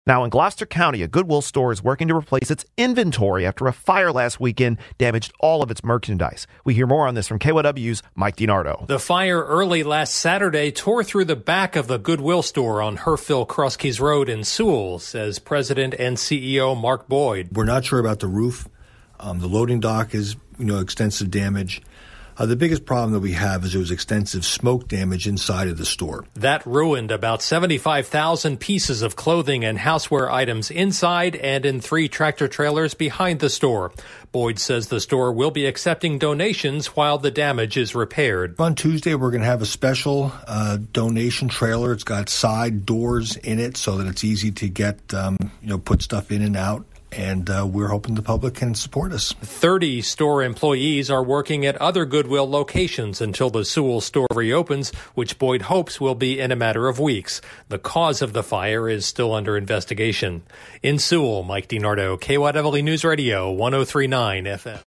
Now, in Gloucester County, a Goodwill store is working to replace its inventory after a fire last weekend damaged all of its merchandise. We hear more on this from KYW's Mike DiNardo. The fire early last Saturday tore through the back of the Goodwill store on Herfville-Crosskeys Road in Sewell, says President and CEO Mark Boyd. We're not sure about the roof. The loading dock is, extensive damage. The biggest problem that we have is there was extensive smoke damage inside of the store. That ruined about 75,000 pieces of clothing and houseware items inside and in 3 tractor trailers behind the store. Boyd says the store will be accepting donations while the damage is repaired. On Tuesday, we're going to have a special donation trailer. It's got side doors in it so that it's easy to get, put stuff in and out. And we're hoping the public can support us. 30 store employees are working at other Goodwill locations until the Sewell store reopens, which Boyd hopes will be in a matter of weeks. The cause of the fire is still under investigation. In Sewell, Mike DiNardo, KYW News Radio, 103.9 FM.